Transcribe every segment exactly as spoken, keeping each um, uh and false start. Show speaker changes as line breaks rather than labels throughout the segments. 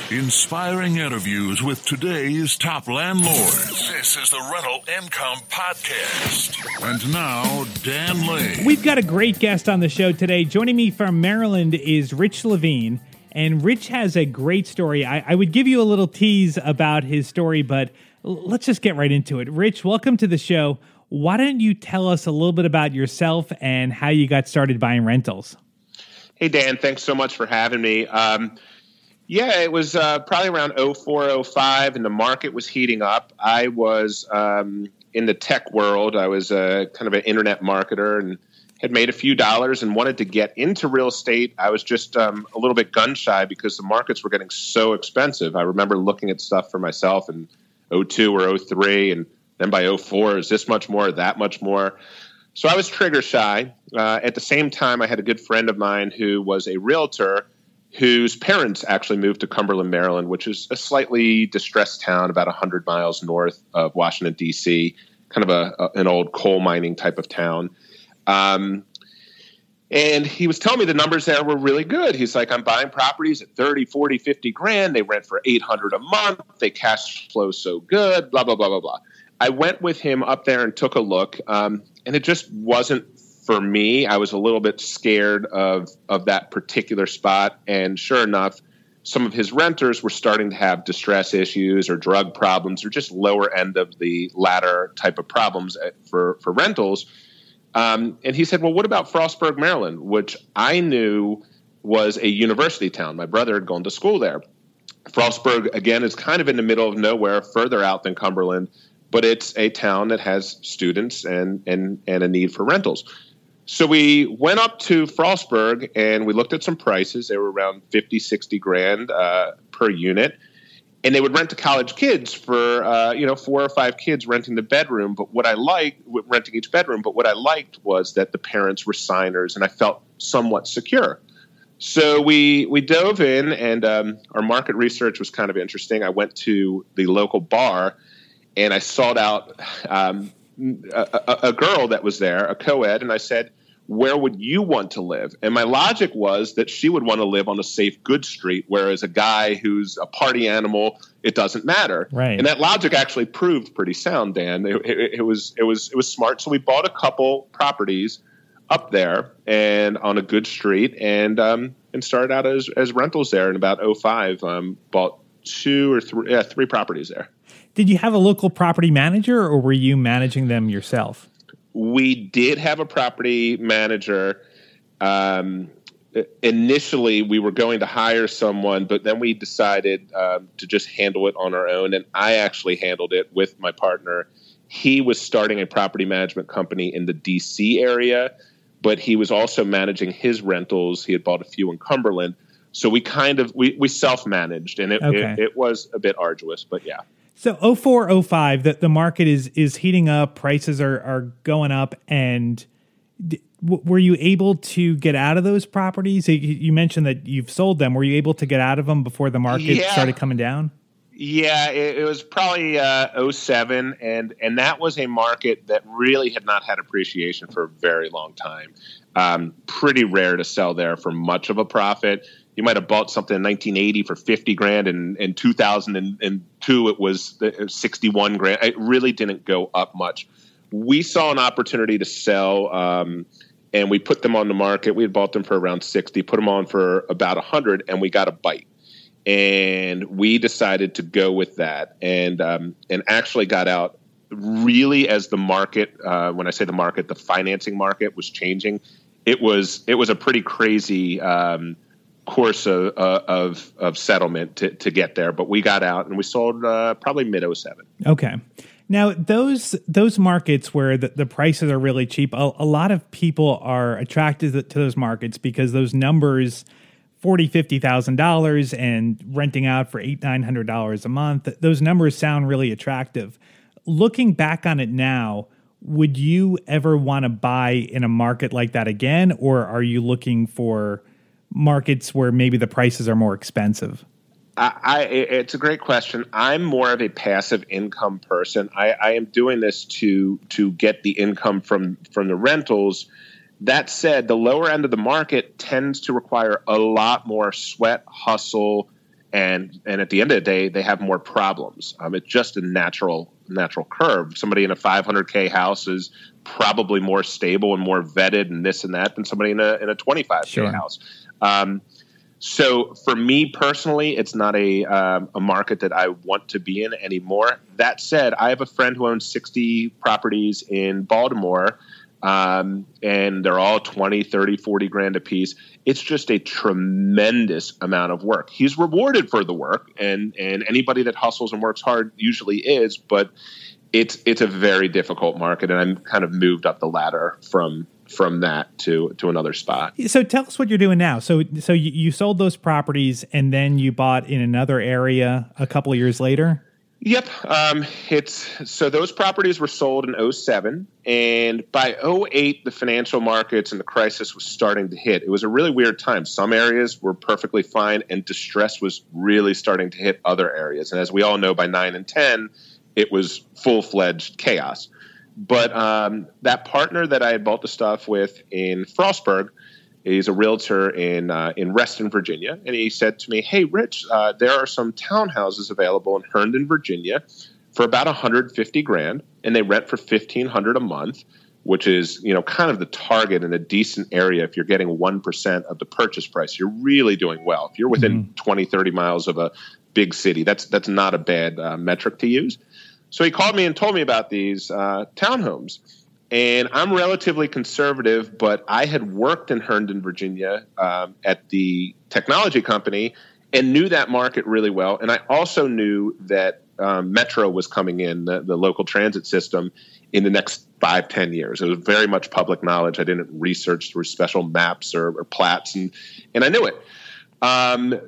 Inspiring interviews with today's top landlords. This is the Rental Income Podcast. And now, Dan Lane.
We've got a great guest on the show today. Joining me from Maryland is Rich Levine. And Rich has a great story. I, I would give you a little tease about his story, but let's just get right into it. Rich, welcome to the show. Why don't you tell us a little bit about yourself and how you got started buying rentals?
Hey, Dan, thanks so much for having me. Um, yeah, it was uh, probably around oh four, oh five, and the market was heating up. I was um, in the tech world. I was uh, kind of an internet marketer and had made a few dollars and wanted to get into real estate. I was just um, a little bit gun shy because the markets were getting so expensive. I remember looking at stuff for myself in oh two or oh three, and then by oh four, is this much more, that much more? So I was trigger shy. Uh, at the same time, I had a good friend of mine who was a realtor whose parents actually moved to Cumberland, Maryland, which is a slightly distressed town about one hundred miles north of Washington, D C, kind of a, a an old coal mining type of town. Um, and he was telling me the numbers there were really good. He's like, I'm buying properties at thirty, forty, fifty grand. They rent for eight hundred a month. They cash flow so good, blah, blah, blah, blah, blah. I went with him up there and took a look, um, and it just wasn't for me. I was a little bit scared of, of that particular spot. And sure enough, some of his renters were starting to have distress issues or drug problems or just lower end of the ladder type of problems for, for rentals. Um, and he said, well, what about Frostburg, Maryland, which I knew was a university town. My brother had gone to school there. Frostburg, again, is kind of in the middle of nowhere, further out than Cumberland, but it's a town that has students and, and, and a need for rentals. So we went up to Frostburg and we looked at some prices. They were around fifty, sixty grand uh, per unit. And they would rent to college kids for, uh, you know, four or five kids renting the bedroom. But what I liked, renting each bedroom, but what I liked was that the parents were signers and I felt somewhat secure. So we we dove in and um, our market research was kind of interesting. I went to the local bar and I sought out um, a, a, a girl that was there, a co-ed, and I said, where would you want to live? And my logic was that she would want to live on a safe, good street, whereas a guy who's a party animal, it doesn't matter.
Right.
And that logic actually proved pretty sound, Dan. It, it, it was it was it was smart. So we bought a couple properties up there and on a good street, and um, and started out as as rentals there. In about oh five, um, bought two or three yeah, three properties there.
Did you have a local property manager, or were you managing them yourself?
We did have a property manager. Um, initially, we were going to hire someone, but then we decided um, to just handle it on our own. And I actually handled it with my partner. He was starting a property management company in the D C area, but he was also managing his rentals. He had bought a few in Cumberland. So we kind of, we, we self-managed, and it,
okay.
it, it was a bit arduous, but yeah.
So oh four, oh five, the, the market is is heating up, prices are, are going up, and d- w- were you able to get out of those properties? You, you mentioned that you've sold them. Were you able to get out of them before the market
yeah.
started coming down?
Yeah, it, it was probably uh, oh seven, and, and that was a market that really had not had appreciation for a very long time. Um, pretty rare to sell there for much of a profit. You might have bought something in nineteen eighty for fifty grand, and in two thousand two it was sixty-one grand. It really didn't go up much. We saw an opportunity to sell, um, and we put them on the market. We had bought them for around sixty, put them on for about one hundred, and we got a bite. And we decided to go with that, and um, and actually got out really as the market. Uh, when I say the market, the financing market was changing. It was it was a pretty crazy Um, course of, uh, of of settlement to, to get there, but we got out and we sold uh, probably mid oh seven.
Okay. Now those those markets where the, the prices are really cheap, a, a lot of people are attracted to those markets because those numbers, forty, fifty thousand dollars and renting out for eight, nine hundred dollars a month, those numbers sound really attractive. Looking back on it now, would you ever want to buy in a market like that again, or are you looking for markets where maybe the prices are more expensive?
I, I, it's a great question. I'm more of a passive income person. I, I am doing this to to get the income from from the rentals. That said, the lower end of the market tends to require a lot more sweat, hustle, And and at the end of the day, they have more problems. Um, it's just a natural natural curve. Somebody in a five hundred K house is probably more stable and more vetted and this and that than somebody in a in a twenty-five K
Sure.
house. Um, so for me personally, it's not a um, a market that I want to be in anymore. That said, I have a friend who owns sixty properties in Baltimore. Um, and they're all twenty, thirty, forty grand a piece. It's just a tremendous amount of work. He's rewarded for the work, and, and anybody that hustles and works hard usually is, but it's, it's a very difficult market. And I'm kind of moved up the ladder from, from that to, to another spot.
So tell us what you're doing now. So, so you, you sold those properties and then you bought in another area a couple of years later?
Yep. Um, it's so those properties were sold in oh seven, and by oh eight, the financial markets and the crisis was starting to hit. It was a really weird time. Some areas were perfectly fine, and distress was really starting to hit other areas. And as we all know, by nine and ten, it was full-fledged chaos. But um, that partner that I had bought the stuff with in Frostburg, he's a realtor in uh, in Reston, Virginia, and he said to me, "Hey, Rich, uh, there are some townhouses available in Herndon, Virginia, for about one hundred fifty grand, and they rent for fifteen hundred a month, which is you know kind of the target in a decent area. If you're getting one percent of the purchase price, you're really doing well. If you're within mm-hmm. twenty, thirty miles of a big city, that's that's not a bad uh, metric to use." So he called me and told me about these uh, townhomes. And I'm relatively conservative, but I had worked in Herndon, Virginia um, at the technology company and knew that market really well. And I also knew that um, Metro was coming in, the, the local transit system, in the next five, ten years. It was very much public knowledge. I didn't research through special maps or, or plats, and, and I knew it. Um,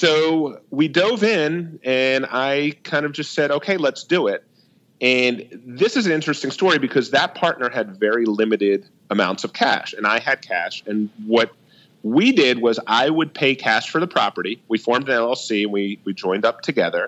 so we dove in, and I kind of just said, okay, let's do it. And this is an interesting story because that partner had very limited amounts of cash, and I had cash. And what we did was I would pay cash for the property. We formed an L L C, and we we joined up together.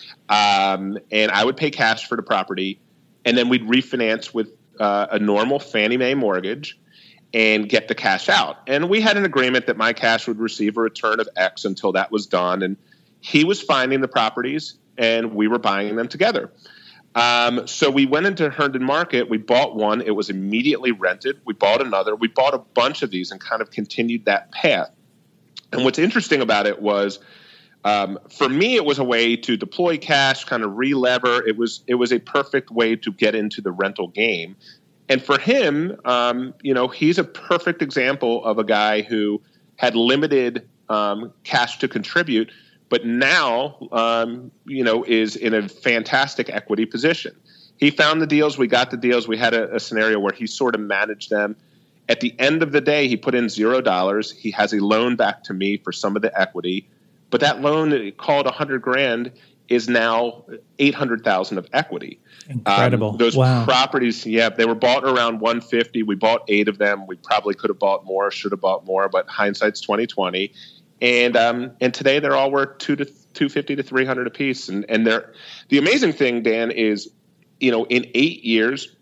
Um, and I would pay cash for the property, and then we'd refinance with uh, a normal Fannie Mae mortgage and get the cash out. And we had an agreement that my cash would receive a return of X until that was done. And he was finding the properties, and we were buying them together. Um, so we went into Herndon Market. We bought one. It was immediately rented. We bought another. We bought a bunch of these and kind of continued that path. And what's interesting about it was, um, for me, it was a way to deploy cash, kind of re-lever. It was it was a perfect way to get into the rental game. And for him, um, you know, he's a perfect example of a guy who had limited um, cash to contribute, but now, um, you know, is in a fantastic equity position. He found the deals. We got the deals. We had a, a scenario where he sort of managed them. At the end of the day, he put in zero dollars. He has a loan back to me for some of the equity, but that loan called a hundred grand is now eight hundred thousand of equity.
Incredible.
Um, those
wow.
properties, yeah, they were bought around one fifty. We bought eight of them. We probably could have bought more, should have bought more, but hindsight's twenty twenty. And um, and today they're all worth two to two fifty to three hundred a piece. And and they're the amazing thing, Dan, is you know in eight years,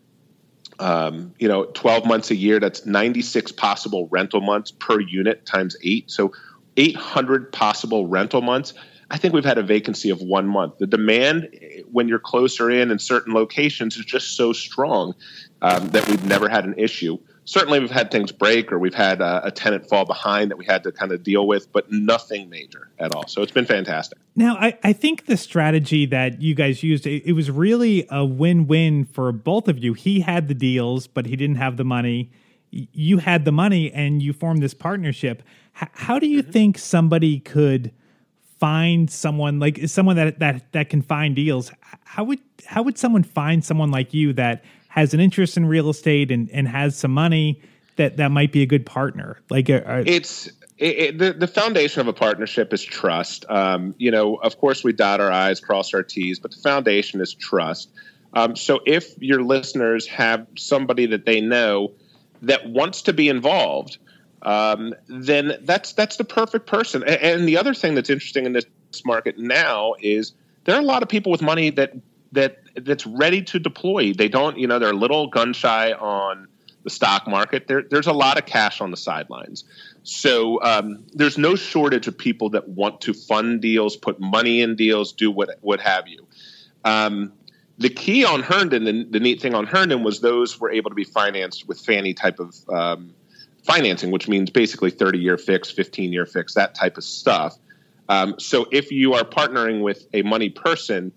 um, you know twelve months a year, that's ninety-six possible rental months per unit times eight. So eight hundred possible rental months. I think we've had a vacancy of one month. The demand when you're closer in in certain locations is just so strong um, that we've never had an issue. Certainly we've had things break or we've had uh, a tenant fall behind that we had to kind of deal with, but nothing major at all. So it's been fantastic.
Now, I, I think the strategy that you guys used, it, it was really a win-win for both of you. He had the deals, but he didn't have the money. You had the money and you formed this partnership. H- how do you mm-hmm. think somebody could find someone like someone that, that, that can find deals? How would, how would someone find someone like you that has an interest in real estate and, and has some money that, that might be a good partner? Like are,
it's it, it, the, the foundation of a partnership is trust. Um, you know, of course we dot our I's, cross our T's, but the foundation is trust. Um, so if your listeners have somebody that they know that wants to be involved, um, then that's, that's the perfect person. And, and the other thing that's interesting in this market now is there are a lot of people with money that, that that's ready to deploy. They don't, you know, they're a little gun shy on the stock market, there, there's a lot of cash on the sidelines. So um, there's no shortage of people that want to fund deals, put money in deals, do what what have you. Um, the key on Herndon, the, the neat thing on Herndon was those were able to be financed with Fannie type of um, financing, which means basically thirty-year fix, fifteen-year fix, that type of stuff. Um, so if you are partnering with a money person,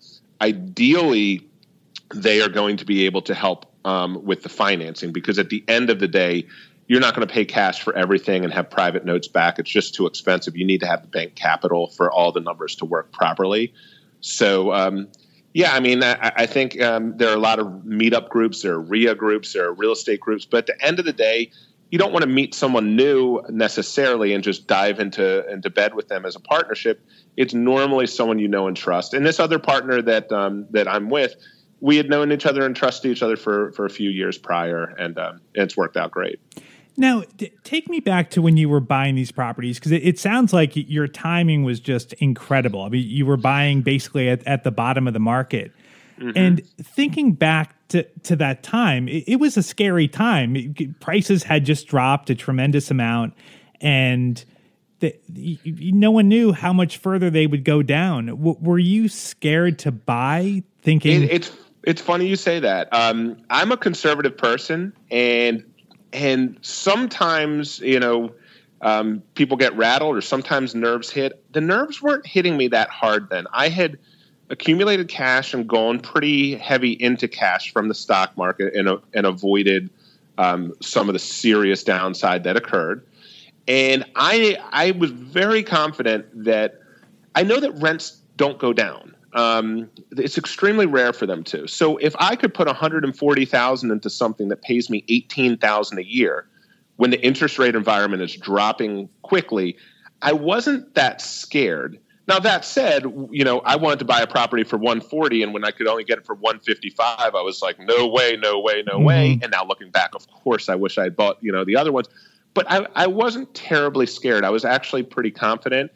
ideally they are going to be able to help um, with the financing, because at the end of the day, you're not going to pay cash for everything and have private notes back. It's just too expensive. You need to have the bank capital for all the numbers to work properly. So, um, yeah, I mean, I, I think um, there are a lot of meetup groups, there are R I A groups, there are real estate groups. But at the end of the day, you don't want to meet someone new necessarily and just dive into into bed with them as a partnership. It's normally someone you know and trust. And this other partner that um, that I'm with, we had known each other and trusted each other for, for a few years prior, and um, it's worked out great.
Now, d- take me back to when you were buying these properties, because it, it sounds like your timing was just incredible. I mean, you were buying basically at, at the bottom of the market. Mm-hmm. And thinking back to, to that time, it, it was a scary time. It, prices had just dropped a tremendous amount, and the, the, no one knew how much further they would go down. W- were you scared to buy, thinking...
It, it's it's funny you say that. Um, I'm a conservative person, and and sometimes, you know, um, people get rattled, or sometimes nerves hit. The nerves weren't hitting me that hard then. I had accumulated cash and gone pretty heavy into cash from the stock market, and, uh, and avoided um, some of the serious downside that occurred. And I I was very confident that I know that rents don't go down. Um, it's extremely rare for them to. So if I could put one hundred forty thousand dollars into something that pays me eighteen thousand dollars a year, when the interest rate environment is dropping quickly, I wasn't that scared. Now, that said, you know, I wanted to buy a property for one hundred forty, and when I could only get it for one hundred fifty-five, I was like, no way, no way, no mm-hmm. way. And now looking back, of course, I wish I had bought, you know, the other ones. But I, I wasn't terribly scared. I was actually pretty confident.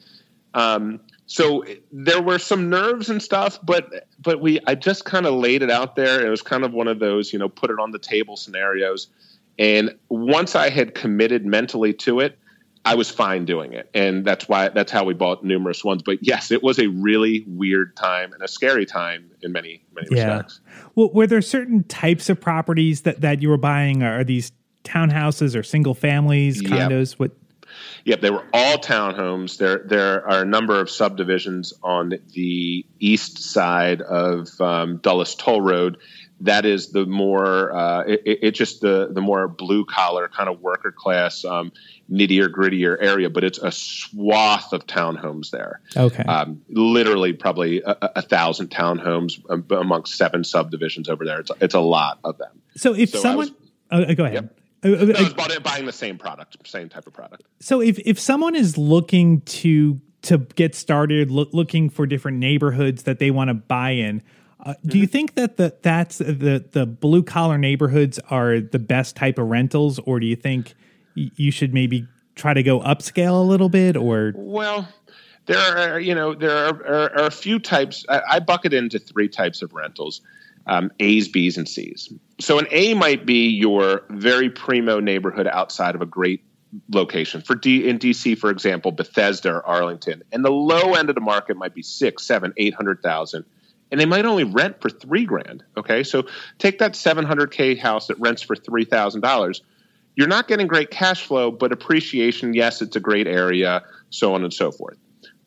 Um, so there were some nerves and stuff, but but we I just kind of laid it out there. It was kind of one of those, you know, put it on the table scenarios. And once I had committed mentally to it, I was fine doing it. And that's why that's how we bought numerous ones. But yes, it was a really weird time and a scary time in many, many
yeah.
respects.
Well, were there certain types of properties that, that you were buying? Are these townhouses or single families, condos?
Yep.
What?
Yep, they were all townhomes. There, there are a number of subdivisions on the east side of um, Dulles Toll Road. That is the more, uh, it, it just the the more blue collar kind of worker class, um, nittier grittier area. But it's a swath of townhomes there.
Okay, um,
literally probably a, a thousand townhomes amongst seven subdivisions over there. It's it's a lot of them.
So if so someone, was, uh, go ahead.
Yep. I was bought, buying the same product, same type of product.
So if, if someone is looking to to get started, look, looking for different neighborhoods that they want to buy in, uh, mm-hmm. do you think that the, that's the the blue collar neighborhoods are the best type of rentals, or do you think y- you should maybe try to go upscale a little bit? Or
well, there are you know there are, are, are a few types. I, I bucket into three types of rentals. Um, A's, B's, and C's. So an A might be your very primo neighborhood outside of a great location. For D in D C, for example, Bethesda or Arlington, and the low end of the market might be six, seven, eight hundred thousand, and they might only rent for three grand. Okay, so take that seven hundred K house that rents for three thousand dollars. You're not getting great cash flow, but appreciation. Yes, it's a great area, so on and so forth.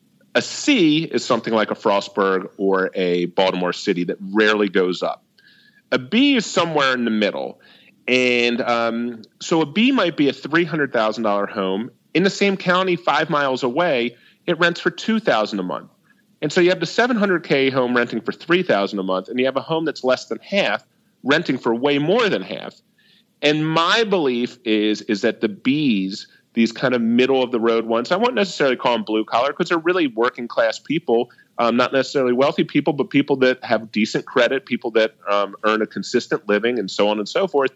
A C is something like a Frostburg or a Baltimore City that rarely goes up. A B is somewhere in the middle. And um, so a B might be a three hundred thousand dollars home. In the same county, five miles away, it rents for two thousand dollars a month. And so you have the seven hundred K home renting for three thousand dollars a month, and you have a home that's less than half renting for way more than half. And my belief is, is that the Bs, these kind of middle of the road ones, I won't necessarily call them blue collar because they're really working class people, um, not necessarily wealthy people, but people that have decent credit, people that um, earn a consistent living, and so on and so forth.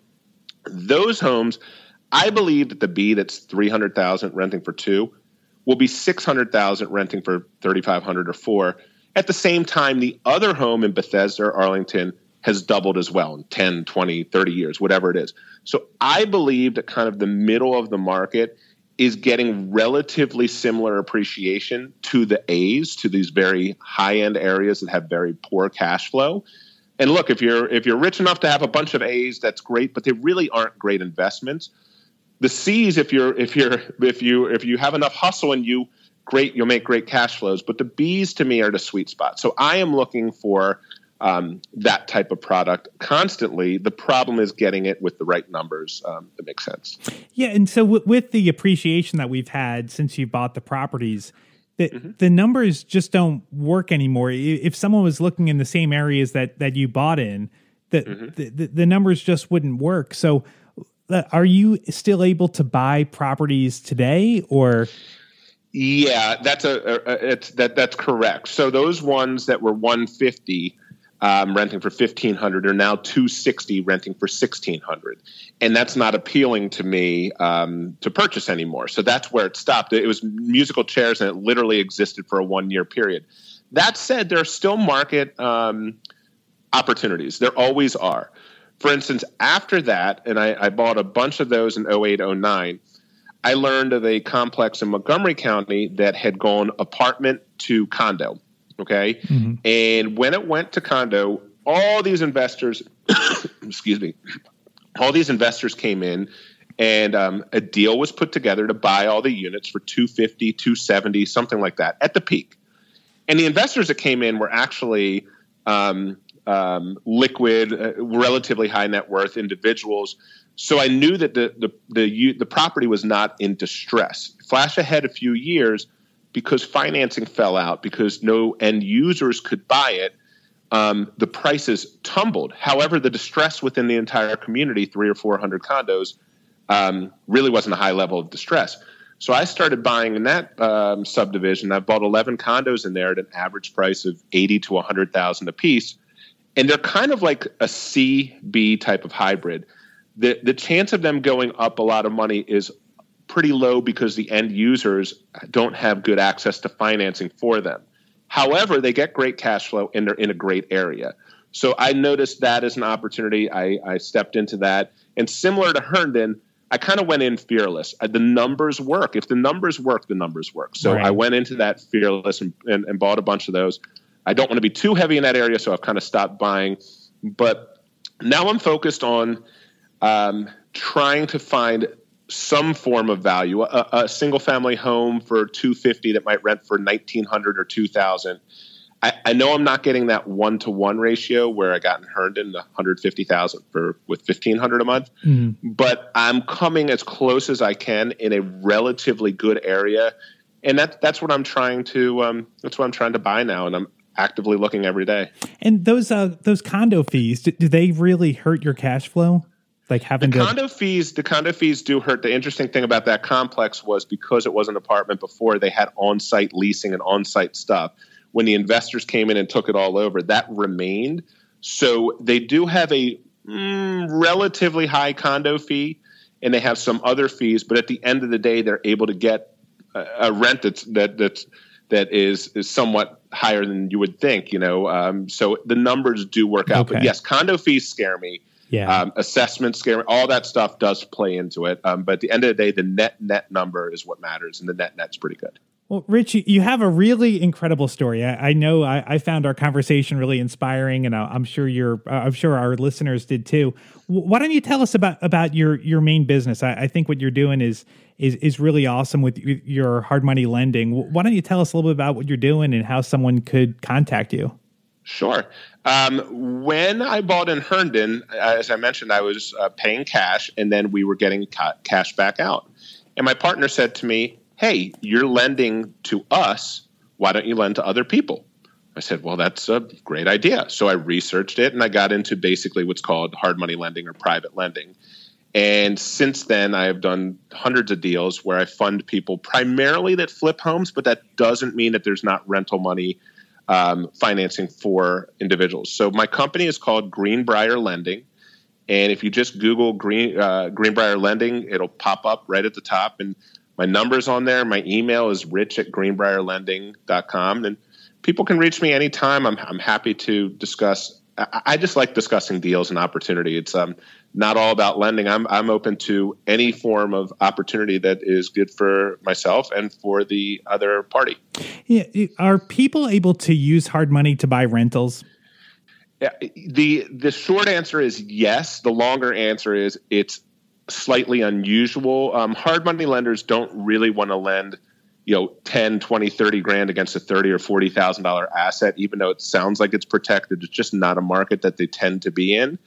Those homes, I believe that the B that's three hundred thousand dollars renting for two will be six hundred thousand dollars renting for thirty-five hundred dollars or four. At the same time, the other home in Bethesda or Arlington has doubled as well in ten, twenty, thirty years, whatever it is. So I believe that kind of the middle of the market is getting relatively similar appreciation to the A's, to these very high-end areas that have very poor cash flow. And look, if you're if you're rich enough to have a bunch of A's, that's great, but they really aren't great investments. The C's, if you're if you're if you if you have enough hustle in you, great, you'll make great cash flows. But the B's to me are the sweet spot. So I am looking for um, that type of product constantly. The problem is getting it with the right numbers um, that make sense.
Yeah, and so w- with the appreciation that we've had since you bought the properties, the, mm-hmm. the numbers just don't work anymore. If someone was looking in the same areas that, that you bought in, the, mm-hmm. the, the the numbers just wouldn't work. So uh, are you still able to buy properties today, or?
Yeah, that's a, a it's that that's correct. So those ones that were one fifty um, renting for fifteen hundred are now two sixty renting for sixteen hundred, and that's not appealing to me um, to purchase anymore. So that's where it stopped. It was musical chairs, and it literally existed for a one year period. That said, there are still market um, opportunities. There always are. For instance, after that, and I, I bought a bunch of those in oh eight, oh nine. I learned of a complex in Montgomery County that had gone apartment to condo, okay? Mm-hmm. And when it went to condo, all these investors, excuse me, all these investors came in, and um, a deal was put together to buy all the units for two fifty, two seventy, something like that, at the peak. And the investors that came in were actually um, um, liquid, uh, relatively high net worth individuals. So I knew that the, the the the property was not in distress. Flash ahead a few years, because financing fell out, because no end users could buy it, um, the prices tumbled. However, the distress within the entire community, three or four hundred condos, um, really wasn't a high level of distress. So I started buying in that um, subdivision. I bought eleven condos in there at an average price of eighty to one hundred thousand a piece, and they're kind of like a C B type of hybrid. The the chance of them going up a lot of money is pretty low because the end users don't have good access to financing for them. However, they get great cash flow and they're in a great area. So I noticed that as an opportunity. I, I stepped into that. And similar to Herndon, I kind of went in fearless. I, the numbers work. If the numbers work, the numbers work. So right. I went into that fearless and, and, and bought a bunch of those. I don't want to be too heavy in that area, so I've kind of stopped buying. But now I'm focused on Um, trying to find some form of value, a, a single family home for two fifty that might rent for nineteen hundred or two thousand. I, I know I'm not getting that one to one ratio where I got in Herndon, the one hundred fifty thousand for with fifteen hundred a month, mm. but I'm coming as close as I can in a relatively good area, and that that's what I'm trying to um, that's what I'm trying to buy now, and I'm actively looking every day.
And those uh, those condo fees, do, do they really hurt your cash flow? Like having
the
to-
condo fees, the condo fees do hurt. The interesting thing about that complex was because it was an apartment before, they had on-site leasing and on-site stuff. When the investors came in and took it all over, that remained. So they do have a mm, relatively high condo fee, and they have some other fees. But at the end of the day, they're able to get a, a rent that's that that's that is is somewhat higher than you would think. You know, um, so the numbers do work out. Okay. But yes, condo fees scare me. Yeah. Um, assessment, scare, all that stuff does play into it. Um, but at the end of the day, the net net number is what matters, and the net net's pretty good.
Well, Rich, you have a really incredible story. I, I know I, I found our conversation really inspiring, and I'm sure you're, uh, I'm sure our listeners did too. Why don't you tell us about about your your main business? I, I think what you're doing is is is really awesome with your hard money lending. Why don't you tell us a little bit about what you're doing and how someone could contact you?
Sure. Um, when I bought in Herndon, as I mentioned, I was uh, paying cash, and then we were getting ca- cash back out. And my partner said to me, "Hey, you're lending to us. Why don't you lend to other people?" I said, "Well, that's a great idea." So I researched it, and I got into basically what's called hard money lending or private lending. And since then, I have done hundreds of deals where I fund people primarily that flip homes, but that doesn't mean that there's not rental money Um, financing for individuals. So my company is called Greenbrier Lending. And if you just Google Green uh, Greenbrier Lending, it'll pop up right at the top. And my number's on there. My email is rich at greenbrier lending dot com. And people can reach me anytime. I'm, I'm happy to discuss I, I just like discussing deals and opportunity. It's um, not all about lending. I'm I'm open to any form of opportunity that is good for myself and for the other party.
Yeah, are people able to use hard money to buy rentals?
Yeah, the the short answer is yes. The longer answer is it's slightly unusual. Um, hard money lenders don't really want to lend, you know, ten, twenty, thirty grand against a thirty or forty thousand dollar asset, even though it sounds like it's protected. It's just not a market that they tend to be in.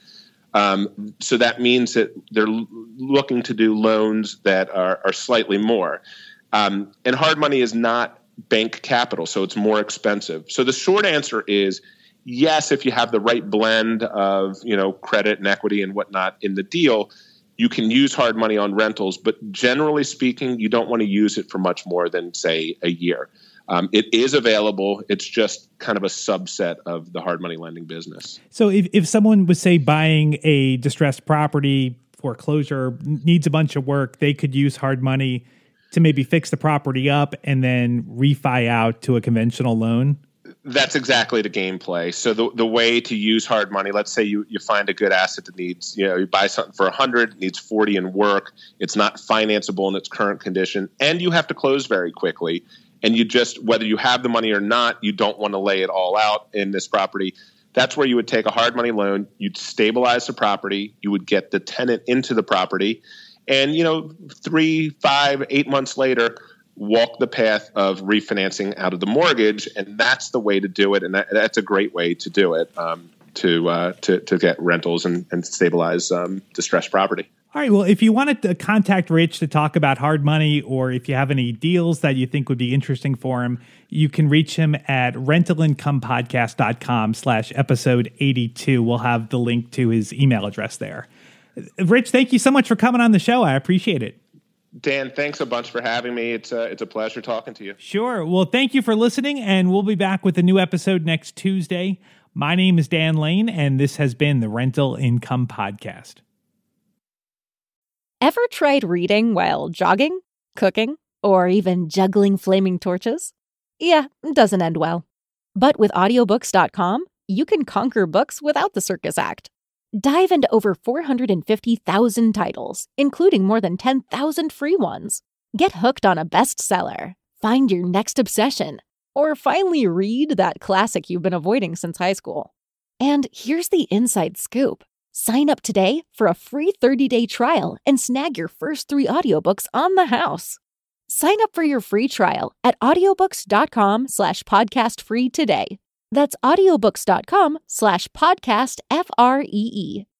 Um, so that means that they're l- looking to do loans that are, are slightly more. Um, and hard money is not bank capital, so it's more expensive. So the short answer is yes, if you have the right blend of, you know, credit and equity and whatnot in the deal, you can use hard money on rentals. But generally speaking, you don't want to use it for much more than, say, a year. Um, it is available. It's just kind of a subset of the hard money lending business.
So if, if someone was, say, buying a distressed property, foreclosure, needs a bunch of work, they could use hard money to maybe fix the property up and then refi out to a conventional loan?
That's exactly the gameplay. So the the way to use hard money, let's say you, you find a good asset that needs, you know, you buy something for one hundred, needs forty in work, it's not financeable in its current condition, and you have to close very quickly. And you just, whether you have the money or not, you don't want to lay it all out in this property. That's where you would take a hard money loan, you'd stabilize the property, you would get the tenant into the property, and, you know, three, five, eight months later, walk the path of refinancing out of the mortgage, and that's the way to do it. And that, that's a great way to do it, um, to, uh, to to get rentals and, and stabilize um, distressed property.
All right. Well, if you wanted to contact Rich to talk about hard money, or if you have any deals that you think would be interesting for him, you can reach him at rentalincomepodcast.com slash episode 82. We'll have the link to his email address there. Rich, thank you so much for coming on the show. I appreciate it.
Dan, thanks a bunch for having me. It's a, it's a pleasure talking to you.
Sure. Well, thank you for listening, and we'll be back with a new episode next Tuesday. My name is Dan Lane, and this has been the Rental Income Podcast.
Ever tried reading while jogging, cooking, or even juggling flaming torches? Yeah, it doesn't end well. But with audiobooks dot com, you can conquer books without the circus act. Dive into over four hundred fifty thousand titles, including more than ten thousand free ones. Get hooked on a bestseller, find your next obsession, or finally read that classic you've been avoiding since high school. And here's the inside scoop. Sign up today for a free thirty-day trial and snag your first three audiobooks on the house. Sign up for your free trial at audiobooks.com slash podcast free today. That's audiobooks.com slash podcast F R E E.